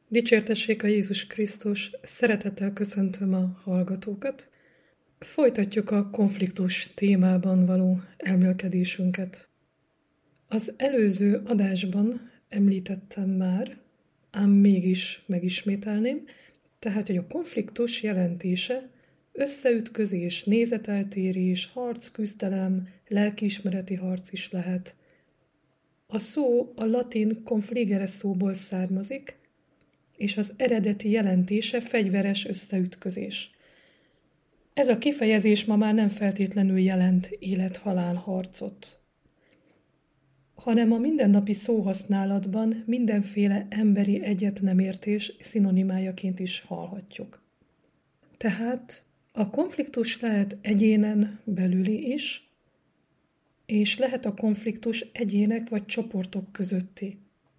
Dicsértessék a Jézus Krisztus, szeretettel köszöntöm a hallgatókat. Folytatjuk a konfliktus témában való elmélkedésünket. Az előző adásban említettem már, ám mégis megismételném, tehát, hogy a konfliktus jelentése összeütközés, nézeteltérés, harc, küzdelem, lelkiismereti harc is lehet. A szó a latin confligere szóból származik, és az eredeti jelentése fegyveres összeütközés. Ez a kifejezés ma már nem feltétlenül jelent élet-halál harcot, hanem a mindennapi szóhasználatban mindenféle emberi egyetnemértés szinonimájaként is hallhatjuk. Tehát a konfliktus lehet egyénen belüli is, és lehet a konfliktus egyének vagy csoportok közötti.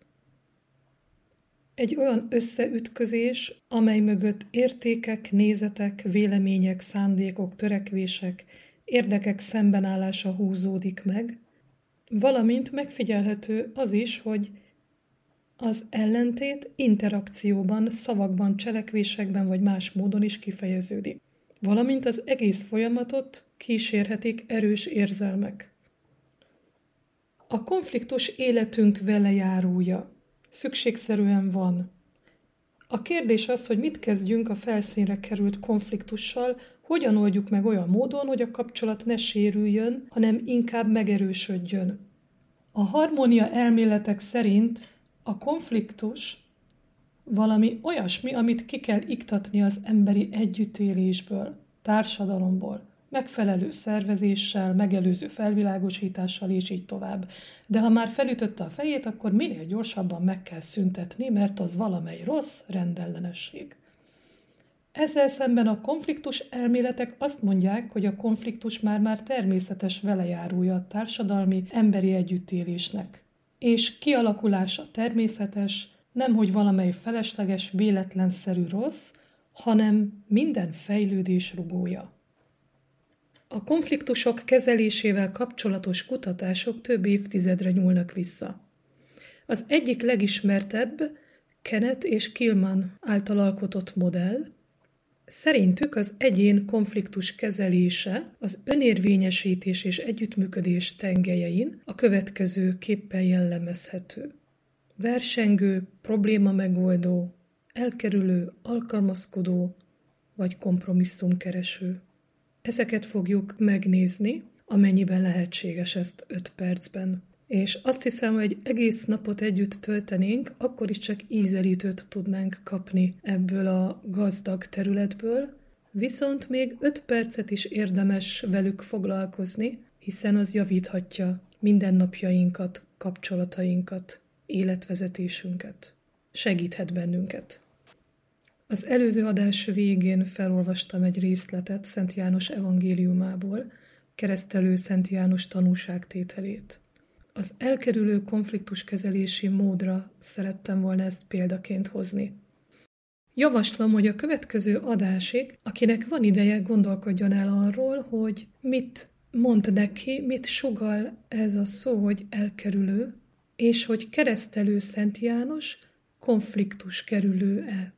Egy olyan összeütközés, amely mögött értékek, nézetek, vélemények, szándékok, törekvések, érdekek szembenállása húzódik meg, valamint megfigyelhető az is, hogy az ellentét interakcióban, szavakban, cselekvésekben vagy más módon is kifejeződik. Valamint az egész folyamatot kísérhetik erős érzelmek. A konfliktus életünk velejárója. Szükségszerűen van. A kérdés az, hogy mit kezdjünk a felszínre került konfliktussal, hogyan oldjuk meg olyan módon, hogy a kapcsolat ne sérüljön, hanem inkább megerősödjön. A harmónia elméletek szerint a konfliktus valami olyasmi, amit ki kell iktatni az emberi együttélésből, társadalomból, megfelelő szervezéssel, megelőző felvilágosítással, és így tovább. De ha már felütötte a fejét, akkor minél gyorsabban meg kell szüntetni, mert az valamely rossz rendellenesség. Ezzel szemben a konfliktus elméletek azt mondják, hogy a konfliktus már természetes velejárója a társadalmi emberi együttélésnek. És kialakulása természetes, nemhogy valamely felesleges, véletlenszerű rossz, hanem minden fejlődés rugója. A konfliktusok kezelésével kapcsolatos kutatások több évtizedre nyúlnak vissza. Az egyik legismertebb Kenneth és Killman által alkotott modell. Szerintük az egyén konfliktus kezelése az önérvényesítés és együttműködés tengelyein a következő képpen jellemezhető. Versengő, problémamegoldó, elkerülő, alkalmazkodó vagy kompromisszumkereső. Ezeket fogjuk megnézni, amennyiben lehetséges ezt 5 percben. És azt hiszem, hogy egész napot együtt töltenénk, akkor is csak ízelítőt tudnánk kapni ebből a gazdag területből, viszont még 5 percet is érdemes velük foglalkozni, hiszen az javíthatja mindennapjainkat, kapcsolatainkat, életvezetésünket. Segíthet bennünket. Az előző adás végén felolvastam egy részletet Szent János evangéliumából, keresztelő Szent János tanúságtételét. Az elkerülő konfliktuskezelési módra szerettem volna ezt példaként hozni. Javaslom, hogy a következő adásig, akinek van ideje, gondolkodjon el arról, hogy mit mond neki, mit sugall ez a szó, hogy elkerülő, és hogy keresztelő Szent János konfliktuskerülő-e.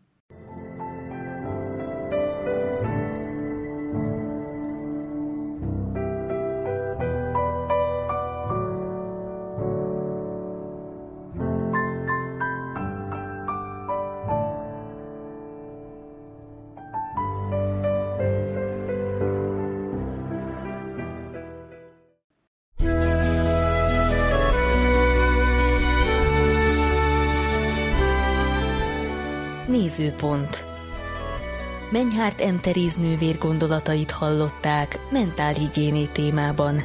Nézőpont. Menyhárt M. Teréz nővér gondolatait hallották mentálhigiéné témában.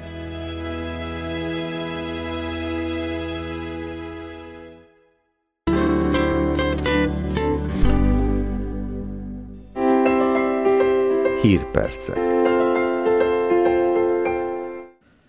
Hírpercek.